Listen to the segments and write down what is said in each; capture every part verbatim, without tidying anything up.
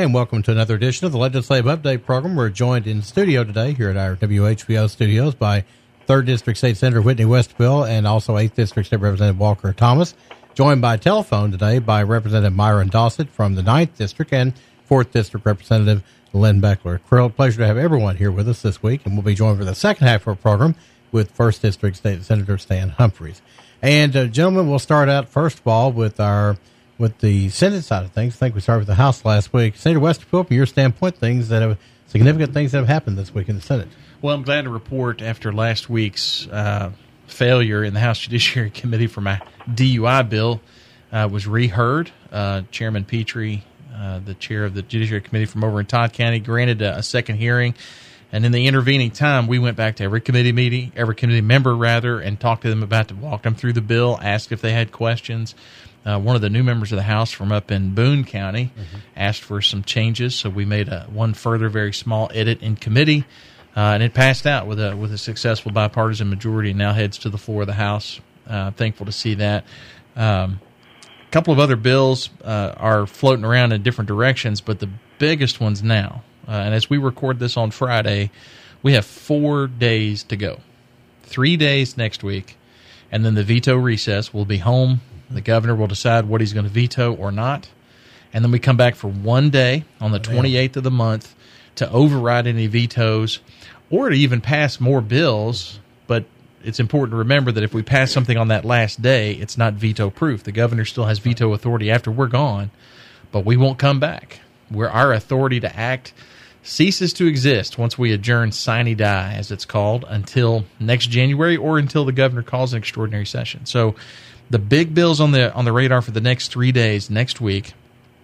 And welcome to another edition of the Legislative Update Program. We're joined in studio today here at our W H B O studios by third District State Senator Whitney Westphal and also eighth District State Representative Walker Thomas. Joined by telephone today by Representative Myron Dossett from the ninth District and fourth District Representative Lynn Beckler. Real pleasure to have everyone here with us this week, and we'll be joined for the second half of our program with first District State Senator Stan Humphreys. And, uh, gentlemen, we'll start out first of all with our with the Senate side of things. I think we started with the House last week. Senator Westphal, from your standpoint, things that have significant things that have happened this week in the Senate. Well, I'm glad to report after last week's uh, failure in the House Judiciary Committee for my D U I bill uh, was reheard. Uh, Chairman Petrie, uh, the chair of the Judiciary Committee from over in Todd County, granted a, a second hearing. And in the intervening time, we went back to every committee meeting, every committee member, rather, and talked to them about to walk them through the bill, asked if they had questions. Uh, one of the new members of the House from up in Boone County mm-hmm. asked for some changes, so we made a one further very small edit in committee, uh, and it passed out with a with a successful bipartisan majority and now heads to the floor of the House. Uh, thankful to see that. Um, a couple of other bills uh, are floating around in different directions, but the biggest ones now, uh, and as we record this on Friday, we have four days to go. Three days next week, and then the veto recess. We'll be home. The governor will decide what he's going to veto or not. And then we come back for one day on the twenty-eighth of the month to override any vetoes or to even pass more bills. But it's important to remember that if we pass something on that last day, it's not veto-proof. The governor still has veto authority after we're gone, but we won't come back. Where our authority to act ceases to exist once we adjourn sine die, as it's called, until next January or until the governor calls an extraordinary session. So the big bills on the on the radar for the next three days next week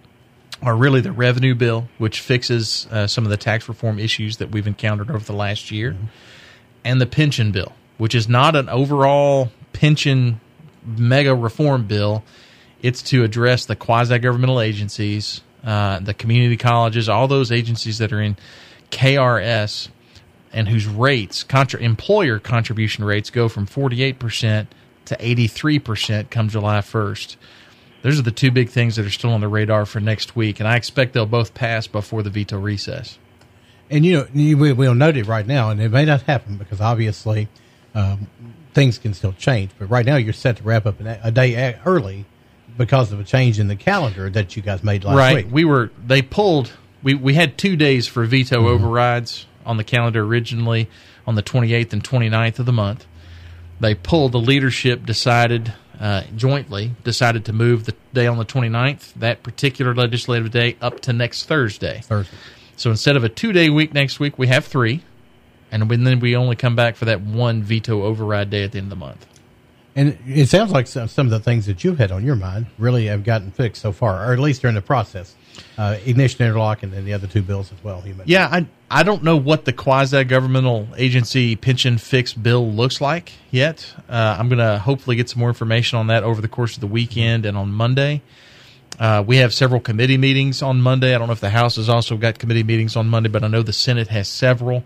are really the revenue bill, which fixes uh, some of the tax reform issues that we've encountered over the last year, mm-hmm. and the pension bill, which is not an overall pension mega reform bill. It's to address the quasi-governmental agencies, uh, the community colleges, all those agencies that are in K R S and whose rates, contra- employer contribution rates, go from forty-eight percent to eighty-three percent come July first. Those are the two big things that are still on the radar for next week, and I expect they'll both pass before the veto recess. And, you know, we, we'll note it right now, and it may not happen because obviously um, things can still change. But right now you're set to wrap up a day early because of a change in the calendar that you guys made last right. week. Right. We were, they pulled, we, we had two days for veto mm-hmm. overrides on the calendar originally on the twenty-eighth and twenty-ninth of the month. They pulled, the leadership decided, uh, jointly decided to move the day on the twenty-ninth, that particular legislative day, up to next Thursday. Thursday. So instead of a two-day week next week, we have three, and then we only come back for that one veto override day at the end of the month. And it sounds like some, some of the things that you've had on your mind really have gotten fixed so far, or at least during the process. Uh, ignition interlock and then the other two bills as well. You mentioned. Yeah, I I don't know what the quasi-governmental agency pension fix bill looks like yet. Uh, I'm going to hopefully get some more information on that over the course of the weekend and on Monday. Uh, we have several committee meetings on Monday. I don't know if the House has also got committee meetings on Monday, but I know the Senate has several.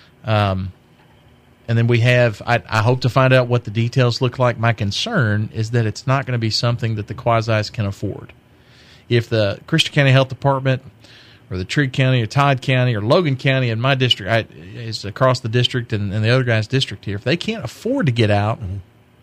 Um, and then we have, I, I hope to find out what the details look like. My concern is that it's not going to be something that the quasis can afford. If the Christian County Health Department or the Trigg County or Todd County or Logan County in my district, I, is across the district and, and the other guy's district here, if they can't afford to get out, mm-hmm.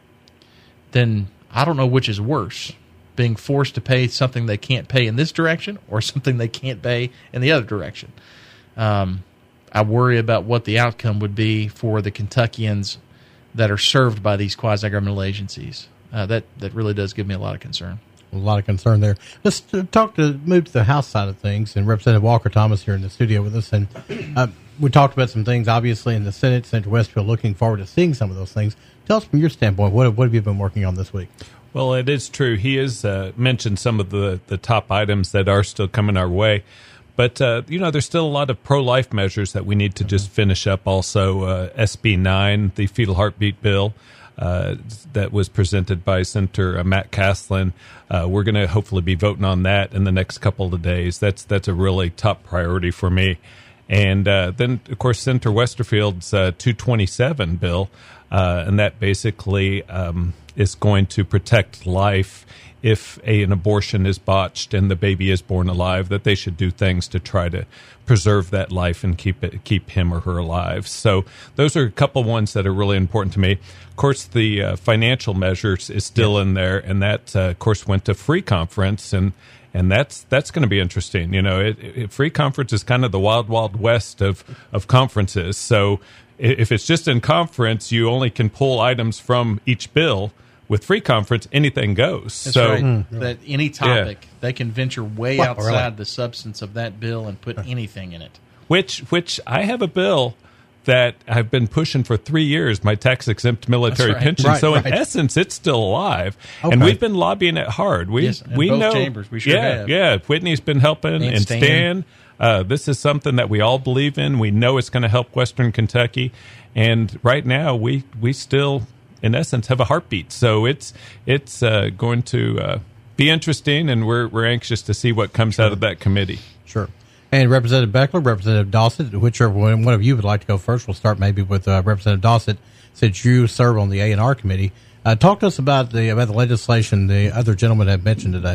then I don't know which is worse, being forced to pay something they can't pay in this direction or something they can't pay in the other direction. Um, I worry about what the outcome would be for the Kentuckians that are served by these quasi-governmental agencies. Uh, that, that really does give me a lot of concern. A lot of concern there. Let's talk to move to the House side of things, and Representative Walker Thomas here in the studio with us. And uh, we talked about some things, obviously, in the Senate. Senator Westphal looking forward to seeing some of those things. Tell us from your standpoint, what, what have you been working on this week? Well, it is true. He has uh, mentioned some of the, the top items that are still coming our way. But, uh, you know, there's still a lot of pro-life measures that we need to mm-hmm. just finish up. Also, uh, S B nine, the fetal heartbeat bill. Uh, that was presented by Senator uh, Matt Caslin. Uh, we're going to hopefully be voting on that in the next couple of days. That's that's a really top priority for me. And uh, then, of course, Senator Westerfield's uh, two twenty-seven bill. uh, and that basically um, is going to protect life if a, an abortion is botched and the baby is born alive, that they should do things to try to preserve that life and keep it, keep him or her alive. So those are a couple ones that are really important to me. Of course, the uh, financial measures is still yes. in there, and that, uh, of course, went to free conference, and and that's that's going to be interesting. You know, it, it, free conference is kind of the wild, wild west of, of conferences. So if it's just in conference, you only can pull items from each bill. With free conference, anything goes. That's so right. Mm. That any topic, yeah. they can venture way well, outside really? the substance of that bill and put anything in it. Which, which I have a bill that I've been pushing for three years, my tax-exempt military right. pension. Right, so right. in essence, it's still alive. Okay. And we've been lobbying it hard. We, yes, in we both know, chambers. We sure yeah, have. yeah. Whitney's been helping, and, And Stan. Stan. Uh, this is something that we all believe in. We know it's going to help Western Kentucky. And right now, we, we still... in essence, have a heartbeat. So it's it's uh, going to uh, be interesting, and we're we're anxious to see what comes sure. out of that committee. Sure. And Representative Beckler, Representative Dossett, whichever one, one of you would like to go first, we'll start maybe with uh, Representative Dossett, since you serve on the A and R committee. Uh, talk to us about the about the legislation the other gentlemen have mentioned today.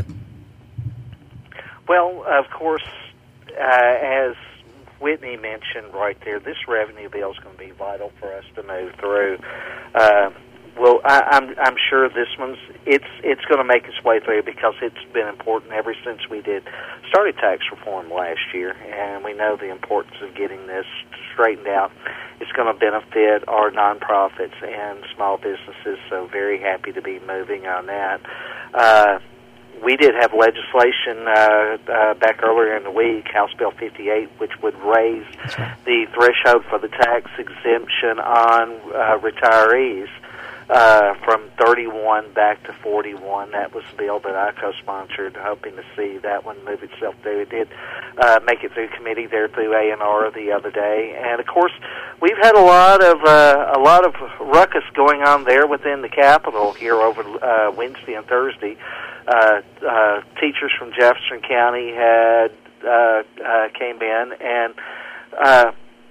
Well, of course, uh, as Whitney mentioned right there, this revenue bill is going to be vital for us to move through. Uh, well, I, I'm I'm sure this one's it's it's going to make its way through because it's been important ever since we did started tax reform last year, and we know the importance of getting this straightened out. It's going to benefit our nonprofits and small businesses. So very happy to be moving on that. Uh, We did have legislation uh, uh, back earlier in the week, House Bill fifty-eight, which would raise right. the threshold for the tax exemption on uh, retirees uh, from thirty-one back to forty-one. That was the bill that I co-sponsored, hoping to see that one move itself through. It did uh, make it through committee there through A and R the other day, and of course we've had a lot of uh, a lot of ruckus going on there within the Capitol here over uh, Wednesday and Thursday. Uh, uh, teachers from Jefferson County had uh, uh, came in, and uh,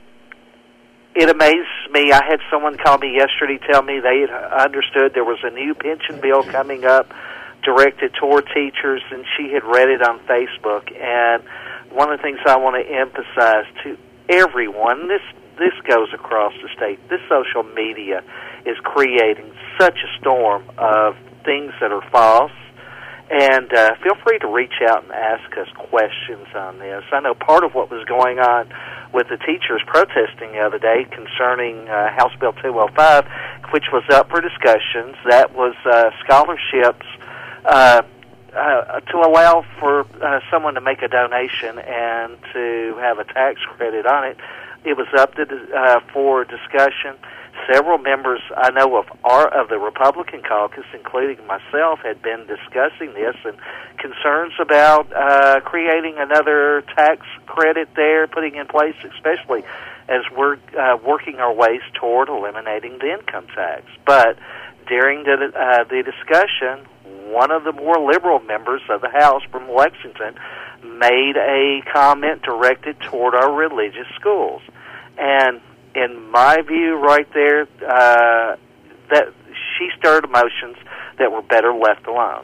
it amazed me. I had someone call me yesterday, tell me they had understood there was a new pension bill coming up directed toward teachers, and she had read it on Facebook. And one of the things I want to emphasize to everyone, this this goes across the state. This social media is creating such a storm of things that are false. And uh, feel free to reach out and ask us questions on this. I know part of what was going on with the teachers protesting the other day concerning uh, House Bill two oh five, which was up for discussions, that was uh, scholarships uh, uh, to allow for uh, someone to make a donation and to have a tax credit on it. It was up to, uh, for discussion. Several members I know of our of the Republican caucus, including myself, had been discussing this and concerns about uh, creating another tax credit there, putting in place, especially as we're uh, working our ways toward eliminating the income tax. But during the, uh, the discussion, one of the more liberal members of the House from Lexington made a comment directed toward our religious schools. And in my view, right there, uh, that she stirred emotions that were better left alone.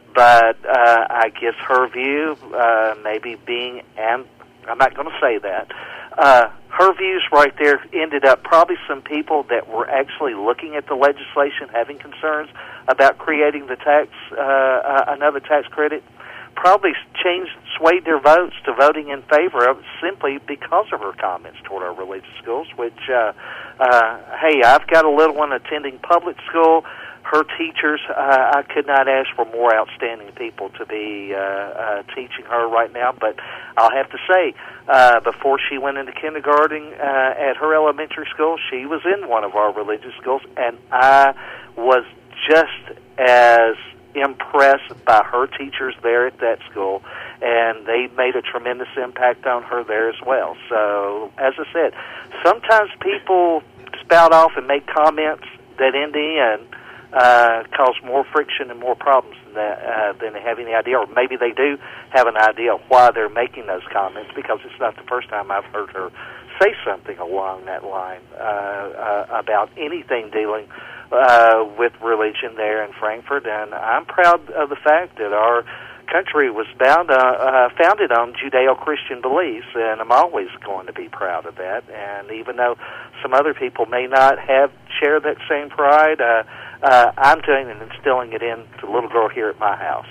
But uh, I guess her view, uh, maybe being, and I'm not going to say that, uh, her views right there ended up probably some people that were actually looking at the legislation, having concerns about creating the tax, uh, uh, another tax credit, probably changed, swayed their votes to voting in favor of it simply because of her comments toward our religious schools, which, uh, uh, hey, I've got a little one attending public school. Her teachers, uh, I could not ask for more outstanding people to be uh, uh, teaching her right now, but I'll have to say, uh, before she went into kindergarten uh, at her elementary school, she was in one of our religious schools, and I was just as impressed by her teachers there at that school, and they made a tremendous impact on her there as well. So, as I said, sometimes people spout off and make comments that in the end uh, cause more friction and more problems than, that, uh, than they have any idea. Or maybe they do have an idea of why they're making those comments, because it's not the first time I've heard her say something along that line uh, uh, about anything dealing uh, with religion there in Frankfort. And I'm proud of the fact that our country was bound, uh, uh, founded on Judeo-Christian beliefs, and I'm always going to be proud of that. And even though some other people may not have share that same pride, uh, uh, I'm doing and instilling it in the little girl here at my house.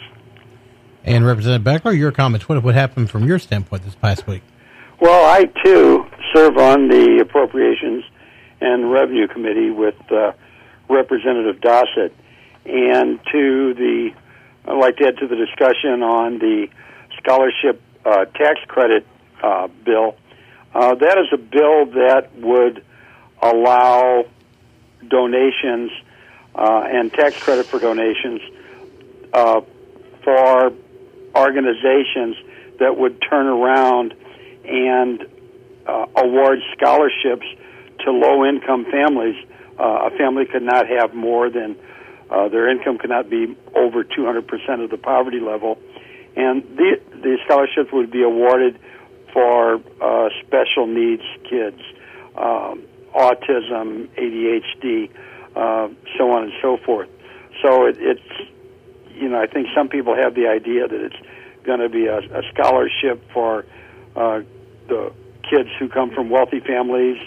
And Representative Beckler, your comments. What what happened from your standpoint this past week? Well, I too serve on the Appropriations and Revenue Committee with uh, Representative Dossett, and to the I'd like to add to the discussion on the scholarship uh, tax credit uh, bill. Uh, that is a bill that would allow donations uh, and tax credit for donations uh, for organizations that would turn around and uh, award scholarships to low-income families. Uh, a family could not have more than Uh, their income cannot be over two hundred percent of the poverty level. And the, the scholarships would be awarded for uh, special needs kids, um, autism, A D H D, uh, so on and so forth. So it, it's, you know, I think some people have the idea that it's going to be a, a scholarship for uh, the kids who come from wealthy families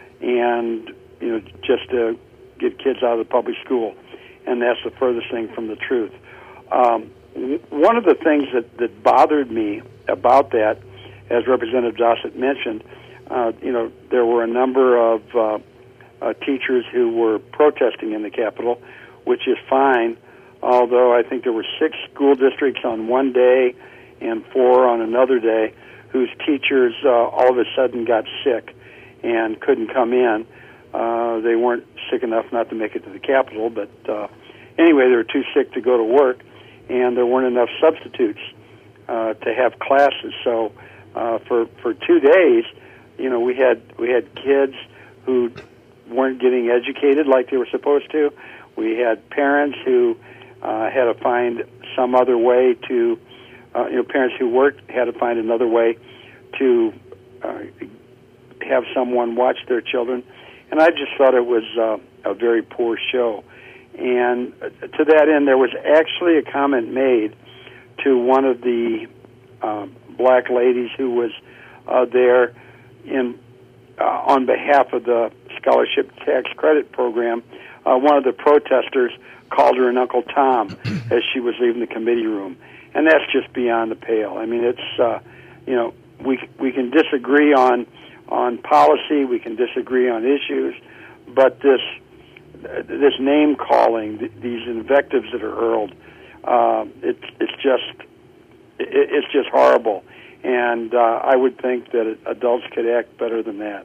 and, you know, just to get kids out of the public school. And that's the furthest thing from the truth. Um, w- one of the things that, that bothered me about that, as Representative Dossett mentioned, uh, you know, there were a number of uh, uh, teachers who were protesting in the Capitol, which is fine, although I think there were six school districts on one day and four on another day whose teachers uh, all of a sudden got sick and couldn't come in. Uh, they weren't sick enough not to make it to the Capitol, but uh, anyway, they were too sick to go to work, and there weren't enough substitutes uh, to have classes. So uh, for for two days, you know, we had we had kids who weren't getting educated like they were supposed to. We had parents who uh, had to find some other way to, uh, you know, parents who worked had to find another way to uh, have someone watch their children. And I just thought it was uh, a very poor show. And to that end, there was actually a comment made to one of the uh, black ladies who was uh, there in uh, on behalf of the Scholarship Tax Credit Program. Uh, one of the protesters called her an Uncle Tom as she was leaving the committee room. And that's just beyond the pale. I mean, it's, uh, you know, we we can disagree on on policy, we can disagree on issues, but this this name calling, th- these invectives that are hurled, uh, it's it's just it, it's just horrible, and uh, I would think that adults could act better than that.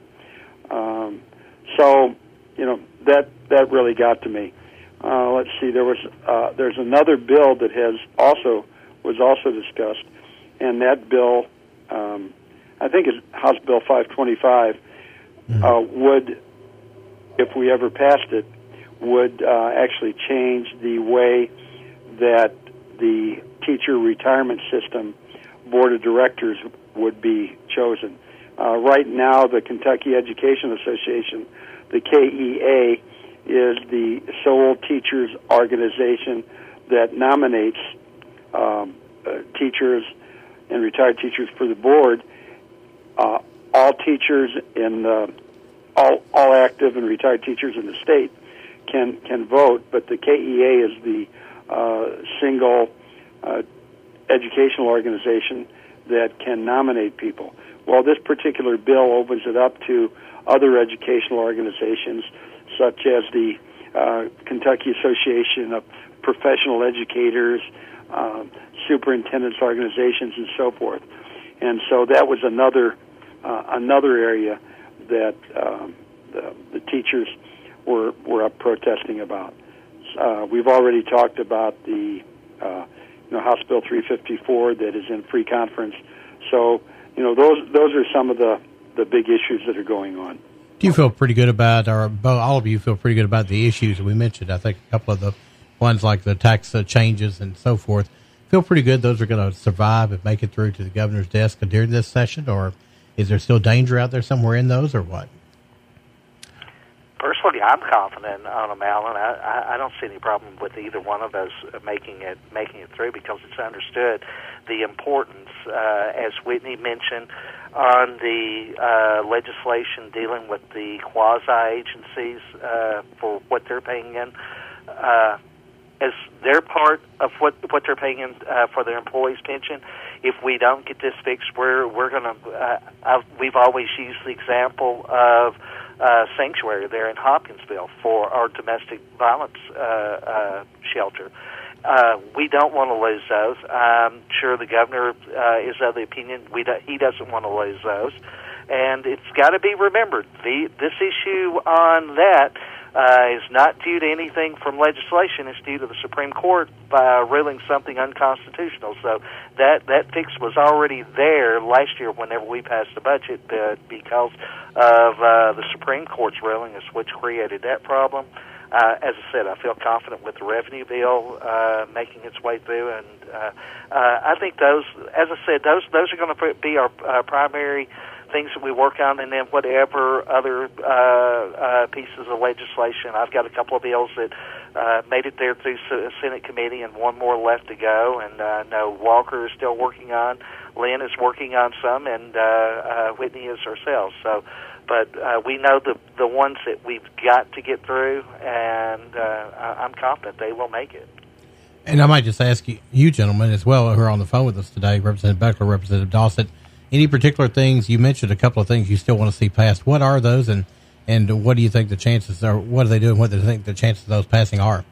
Um, so, you know, that that really got to me. Uh, let's see, there was uh, there's another bill that has also was also discussed, and that bill. Um, I think it's House Bill five twenty-five, mm-hmm. uh, would, if we ever passed it, would uh, actually change the way that the teacher retirement system board of directors would be chosen. Uh, right now, the Kentucky Education Association, the K E A, is the sole teachers organization that nominates um, uh, teachers and retired teachers for the board. Uh, all teachers in the, all all active and retired teachers in the state can can vote, but the K E A is the uh, single uh, educational organization that can nominate people. Well, this particular bill opens it up to other educational organizations, such as the uh, Kentucky Association of Professional Educators, uh, superintendents organizations, and so forth. And so that was another uh, another area that um, the, the teachers were were up protesting about. Uh, we've already talked about the uh, you know House Bill three fifty-four that is in free conference. So you know those those are some of the, the big issues that are going on. Do you feel pretty good about, or all of you feel pretty good about the issues that we mentioned? I think a couple of the ones like the tax uh, changes and so forth, feel pretty good those are going to survive and make it through to the governor's desk during this session, or is there still danger out there somewhere in those, or what? Personally, I'm confident on them, Alan. I, I, I don't see any problem with either one of those making it making it through, because it's understood the importance, uh, as Whitney mentioned, on the uh, legislation dealing with the quasi-agencies uh, for what they're paying in. Uh, as their part of what what they're paying in uh, for their employees' pension, if we don't get this fixed, we're we're going to. Uh, I've, we've always used the example of uh, Sanctuary there in Hopkinsville for our domestic violence uh, uh, shelter. Uh, we don't want to lose those. I'm sure the governor uh, is of the opinion we do, he doesn't want to lose those, and it's got to be remembered. The this issue on that. Uh, is not due to anything from legislation. It's due to the Supreme Court uh, ruling something unconstitutional. So that that fix was already there last year whenever we passed the budget, uh, because of uh, the Supreme Court's ruling, is which created that problem. Uh, as I said, I feel confident with the revenue bill uh, making its way through, and uh, uh, I think those, as I said, those those are going to be our uh, primary things that we work on, and then whatever other uh, uh, pieces of legislation. I've got a couple of bills that uh, made it there through Senate committee, and one more left to go. And I uh, know Walker is still working on, Lynn is working on some, and uh, uh, Whitney is ourselves. So, but uh, we know the the ones that we've got to get through, and uh, I'm confident they will make it. And I might just ask you, you gentlemen as well, who are on the phone with us today, Representative Beckler, Representative Dossett, any particular things, you mentioned a couple of things you still want to see passed. What are those, and, and what do you think the chances are, what do they do, and what do you think the chances of those passing are?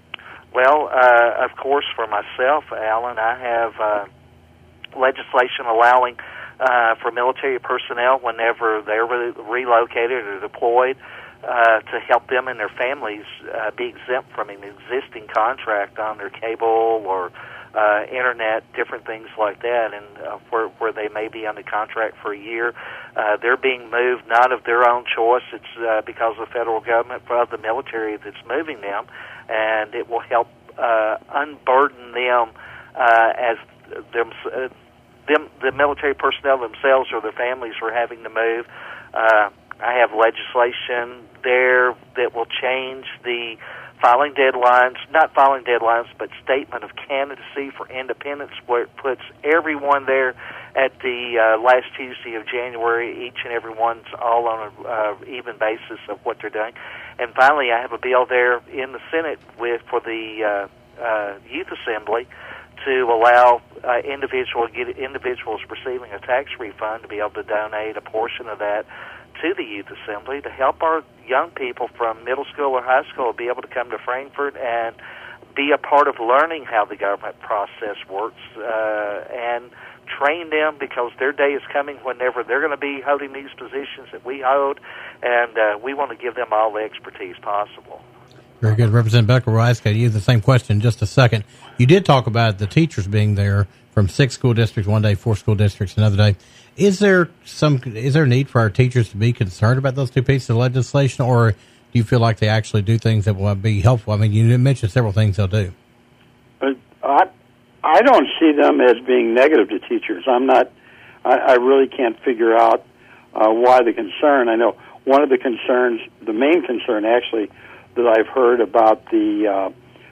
Well, uh, of course, for myself, Alan, I have uh, legislation allowing uh, for military personnel whenever they're re- relocated or deployed uh, to help them and their families uh, be exempt from an existing contract on their cable or Uh, internet, different things like that, and uh, where, where they may be under contract for a year. Uh, they're being moved not of their own choice. It's uh, because of the federal government, but of the military that's moving them, and it will help uh, unburden them uh, as them, uh, them, the military personnel themselves or their families are having to move. Uh, I have legislation there that will change the filing deadlines, not filing deadlines, but statement of candidacy for independence, where it puts everyone there at the uh, last Tuesday of January. Each and every one's all on an uh, even basis of what they're doing. And finally, I have a bill there in the Senate with for the uh, uh, Youth Assembly to allow uh, individual get individuals receiving a tax refund to be able to donate a portion of that to the Youth Assembly to help our young people from middle school or high school be able to come to Frankfort and be a part of learning how the government process works uh, and train them, because their day is coming whenever they're going to be holding these positions that we hold, and uh, we want to give them all the expertise possible. Very good. Representative Beckler, we'll ask you the same question in just a second. You did talk about the teachers being there from six school districts one day, four school districts another day. Is there some is there a need for our teachers to be concerned about those two pieces of legislation, or do you feel like they actually do things that will be helpful? I mean, you mentioned several things they'll do. Uh, I I don't see them as being negative to teachers. I'm not. I, I really can't figure out uh, why the concern. I know one of the concerns, the main concern actually, that I've heard about the uh,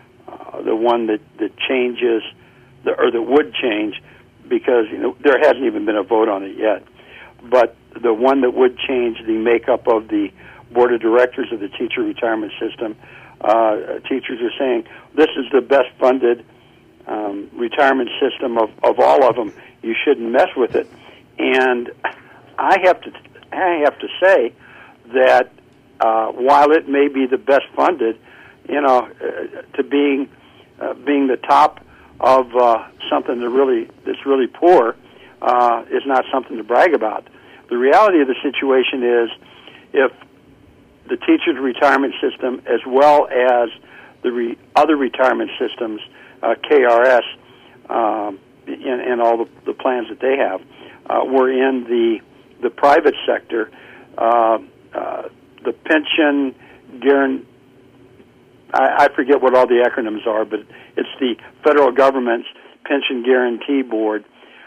uh, the one that, that changes, the, or that would change, because you know there hasn't even been a vote on it yet. But the one that would change the makeup of the board of directors of the teacher retirement system, uh, teachers are saying this is the best funded um, retirement system of, of all of them. You shouldn't mess with it. And I have to I have to say that uh, while it may be the best funded, you know, uh, to being uh, being the top of uh, something that really that's really poor uh, is not something to brag about. The reality of the situation is, if the teachers' retirement system, as well as the re- other retirement systems, uh, K R S, um, and, and all the, the plans that they have, uh, were in the the private sector, uh, uh, the pension guarantee. I, I forget what all the acronyms are, but it's the federal government's pension guarantee board.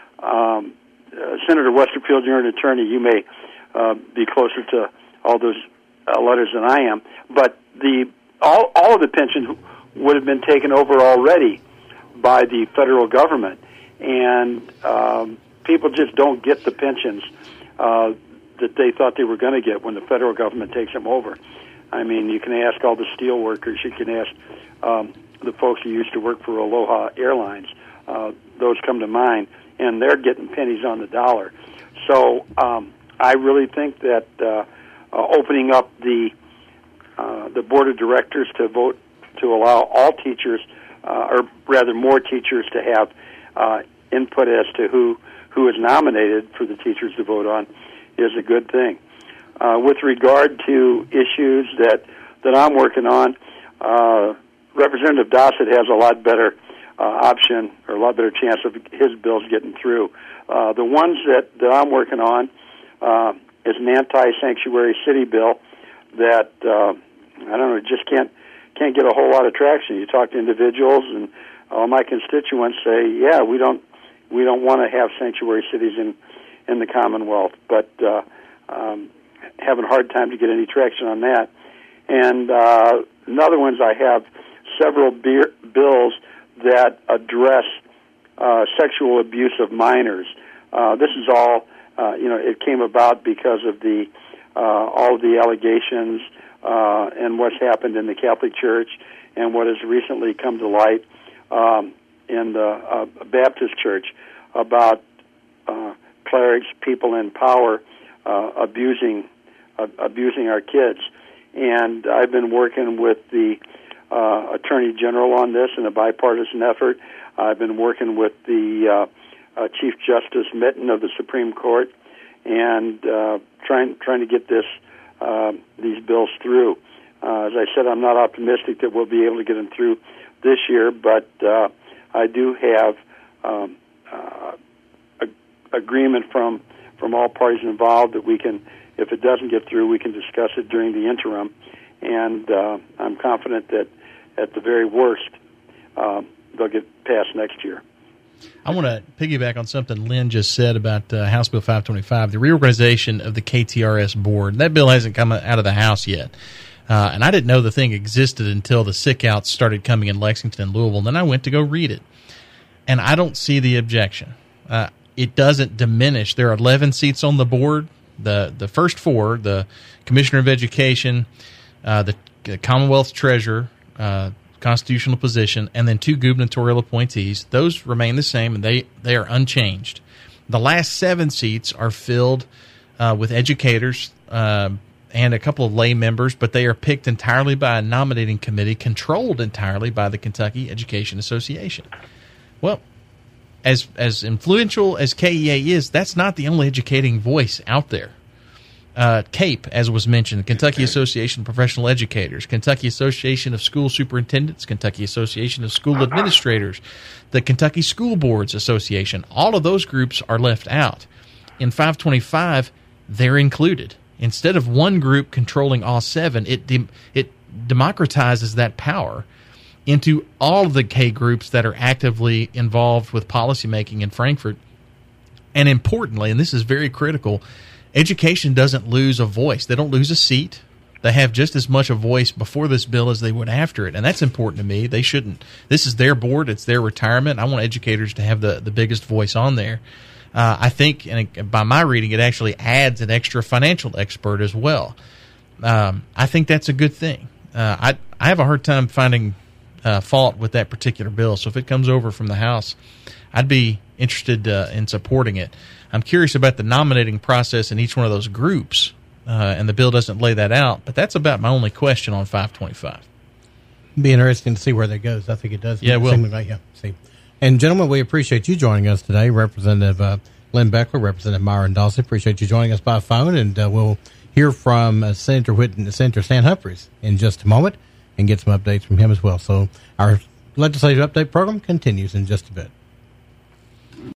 Um, uh, Senator Westerfield, you're an attorney. You may uh, be closer to all those uh, letters than I am. But the all all of the pensions would have been taken over already by the federal government, and um, people just don't get the pensions uh, that they thought they were going to get when the federal government takes them over. I mean, you can ask all the steel workers. You can ask um, the folks who used to work for Aloha Airlines. Uh, those come to mind, and they're getting pennies on the dollar. So um, I really think that uh, uh, opening up the uh, the board of directors to vote to allow all teachers, uh, or rather more teachers, to have uh, input as to who who is nominated for the teachers to vote on is a good thing. Uh, with regard to issues that, that I'm working on, uh, Representative Dossett has a lot better uh, option, or a lot better chance of his bills getting through. Uh, the ones that, that I'm working on uh, is an anti-sanctuary city bill that, uh, I don't know, just can't can't get a whole lot of traction. You talk to individuals, and all my constituents say, yeah, we don't we don't want to have sanctuary cities in, in the Commonwealth, but uh, um, having a hard time to get any traction on that. And uh, another ones, I have several beer, bills that address uh, sexual abuse of minors. Uh, this is all, uh, you know, it came about because of the uh, all of the allegations uh, and what's happened in the Catholic Church and what has recently come to light um, in the uh, Baptist Church about uh, clerics, people in power, uh, abusing uh, abusing our kids. And I've been working with the uh, Attorney General on this in a bipartisan effort. I've been working with the uh, uh, Chief Justice Mitten of the Supreme Court, and uh, trying trying to get this uh, these bills through. Uh, as I said, I'm not optimistic that we'll be able to get them through this year, but uh, I do have um, uh, a, agreement from from all parties involved that we can, if it doesn't get through, we can discuss it during the interim. And uh, I'm confident that at the very worst, uh, they'll get passed next year. I want to piggyback on something Lynn just said about uh, House Bill five twenty-five, the reorganization of the K T R S board. That bill hasn't come out of the House yet. Uh, and I didn't know the thing existed until the sick outs started coming in Lexington and Louisville. And then I went to go read it. And I don't see the objection. Uh, it doesn't diminish. There are eleven seats on the board. The the first four, the Commissioner of Education, uh, the, the Commonwealth Treasurer, uh, constitutional position, and then two gubernatorial appointees, those remain the same, and they, they are unchanged. The last seven seats are filled uh, with educators uh, and a couple of lay members, but they are picked entirely by a nominating committee controlled entirely by the Kentucky Education Association. Well, as as influential as K E A is, that's not the only educating voice out there. Uh, CAPE, as was mentioned, Kentucky Association of Professional Educators, Kentucky Association of School Superintendents, Kentucky Association of School Administrators, the Kentucky School Boards Association, all of those groups are left out. In five twenty-five, they're included. Instead of one group controlling all seven, it de- it democratizes that power into all of the K groups that are actively involved with policymaking in Frankfort. And importantly, and this is very critical, education doesn't lose a voice. They don't lose a seat. They have just as much a voice before this bill as they would after it. And that's important to me. They shouldn't. This is their board. It's their retirement. I want educators to have the, the biggest voice on there. Uh, I think, and by my reading, it actually adds an extra financial expert as well. Um, I think that's a good thing. Uh, I I have a hard time finding uh, fault with that particular bill. So if it comes over from the House, I'd be interested uh, in supporting it. I'm curious about the nominating process in each one of those groups, uh, and the bill doesn't lay that out. But that's about my only question on five twenty-five. Be interesting to see where that goes. I think it does. Yeah, well, like, yeah. See. And, gentlemen, we appreciate you joining us today. Representative uh, Lynn Beckler, Representative Myron Dossett, appreciate you joining us by phone. And uh, we'll hear from uh, Senator Whitten, Senator Stan Humphreys in just a moment and get some updates from him as well. So our legislative update program continues in just a bit.